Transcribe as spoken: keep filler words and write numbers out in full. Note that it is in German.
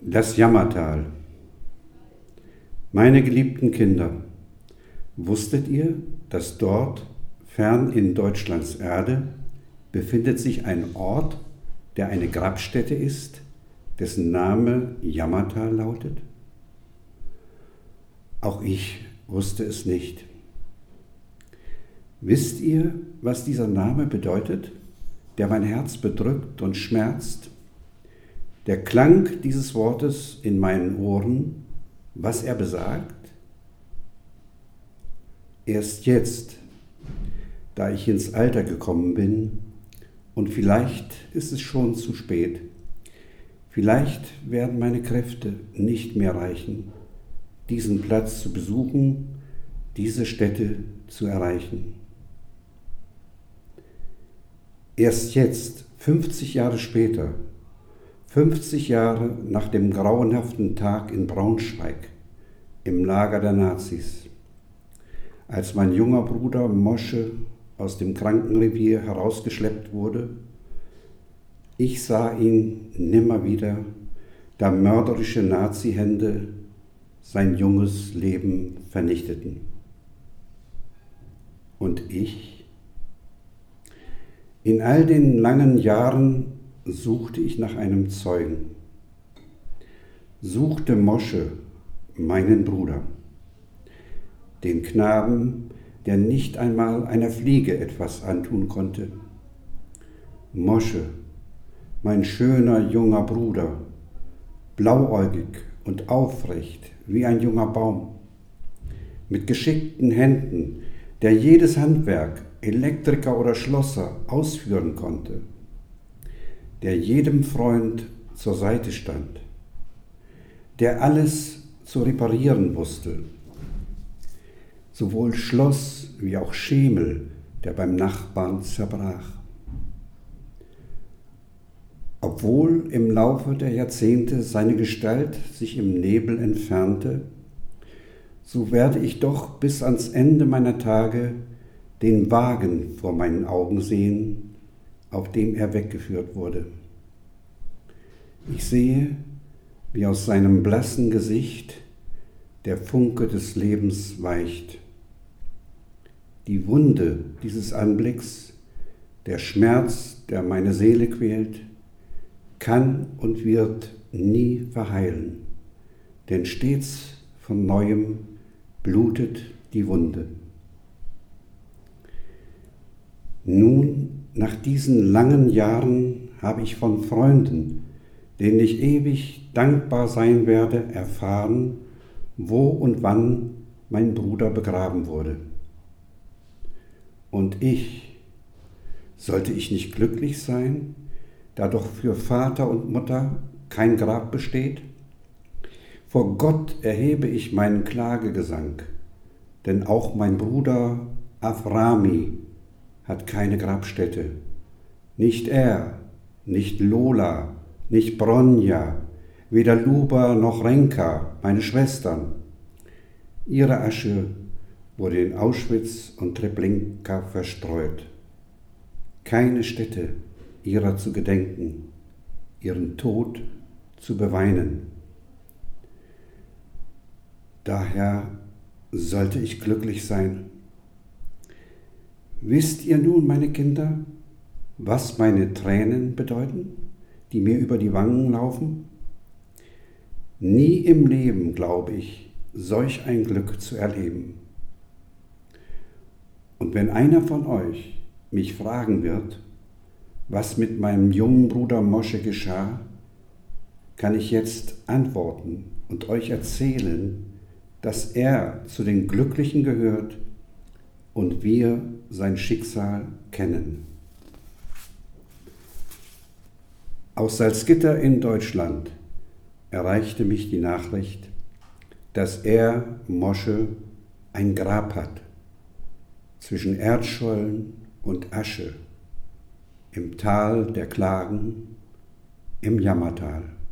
Das Jammertal. Meine geliebten Kinder, wusstet ihr, dass dort, fern in Deutschlands Erde, befindet sich ein Ort, der eine Grabstätte ist, dessen Name Jammertal lautet? Auch ich wusste es nicht. Wisst ihr, was dieser Name bedeutet, der mein Herz bedrückt und schmerzt? Der Klang dieses Wortes in meinen Ohren, was er besagt? Erst jetzt, da ich ins Alter gekommen bin, und vielleicht ist es schon zu spät, vielleicht werden meine Kräfte nicht mehr reichen, diesen Platz zu besuchen, diese Stätte zu erreichen. Erst jetzt, fünfzig Jahre später, fünfzig Jahre nach dem grauenhaften Tag in Braunschweig, im Lager der Nazis, als mein junger Bruder Mosche aus dem Krankenrevier herausgeschleppt wurde, ich sah ihn nimmer wieder, da mörderische Nazi-Hände sein junges Leben vernichteten. Und ich? In all den langen Jahren suchte ich nach einem Zeugen, suchte Mosche, meinen Bruder, den Knaben, der nicht einmal einer Fliege etwas antun konnte. Mosche, mein schöner junger Bruder, blauäugig und aufrecht wie ein junger Baum, mit geschickten Händen, der jedes Handwerk, Elektriker oder Schlosser, ausführen konnte, der jedem Freund zur Seite stand, der alles zu reparieren wusste, sowohl Schloss wie auch Schemel, der beim Nachbarn zerbrach. Obwohl im Laufe der Jahrzehnte seine Gestalt sich im Nebel entfernte, so werde ich doch bis ans Ende meiner Tage den Wagen vor meinen Augen sehen, auf dem er weggeführt wurde. Ich sehe, wie aus seinem blassen Gesicht der Funke des Lebens weicht. Die Wunde dieses Anblicks, der Schmerz, der meine Seele quält, kann und wird nie verheilen, denn stets von Neuem blutet die Wunde. Nun, nach diesen langen Jahren habe ich von Freunden, denen ich ewig dankbar sein werde, erfahren, wo und wann mein Bruder begraben wurde. Und ich, sollte ich nicht glücklich sein, da doch für Vater und Mutter kein Grab besteht? Vor Gott erhebe ich meinen Klagegesang, denn auch mein Bruder Aframi hat keine Grabstätte. Nicht er, nicht Lola, nicht Bronja, weder Luba noch Renka, meine Schwestern. Ihre Asche wurde in Auschwitz und Treblinka verstreut. Keine Stätte ihrer zu gedenken, ihren Tod zu beweinen. Daher sollte ich glücklich sein. Wisst ihr nun, meine Kinder, was meine Tränen bedeuten, die mir über die Wangen laufen? Nie im Leben, glaube ich, solch ein Glück zu erleben. Und wenn einer von euch mich fragen wird, was mit meinem jungen Bruder Mosche geschah, kann ich jetzt antworten und euch erzählen, dass er zu den Glücklichen gehört und wir sein Schicksal kennen. Aus Salzgitter in Deutschland erreichte mich die Nachricht, dass er, Mosche, ein Grab hat, zwischen Erdschollen und Asche, im Tal der Klagen, im Jammertal.